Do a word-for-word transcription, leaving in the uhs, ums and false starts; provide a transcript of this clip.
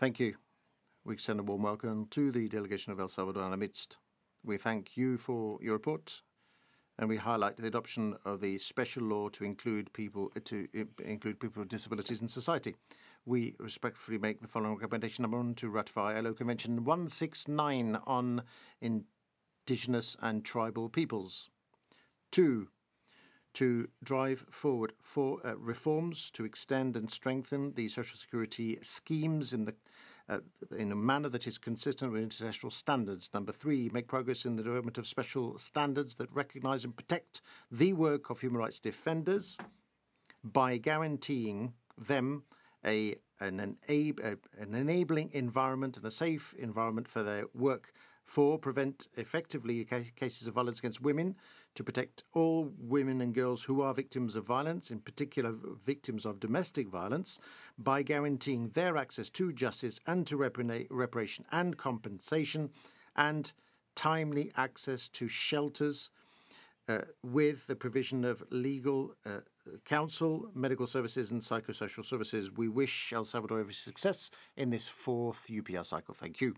Thank you. We extend a warm welcome to the delegation of El Salvador in our midst. We thank you for your report, and we highlight the adoption of a special law to include people to include people with disabilities in society. We respectfully make the following recommendation: number one, to ratify I L O Convention one sixty-nine on indigenous and tribal peoples. Two, to drive forward for uh, reforms to extend and strengthen the social security schemes in the uh, in a manner that is consistent with international standards. Number three, make progress in the development of special standards that recognise and protect the work of human rights defenders by guaranteeing them a an, enab- an enabling environment and a safe environment for their work. Four, prevent effectively cases of violence against women, to protect all women and girls who are victims of violence, in particular victims of domestic violence, by guaranteeing their access to justice and to reparation and compensation, and timely access to shelters uh, with the provision of legal uh, counsel, medical services and psychosocial services. We wish El Salvador every success in this fourth U P R cycle. Thank you.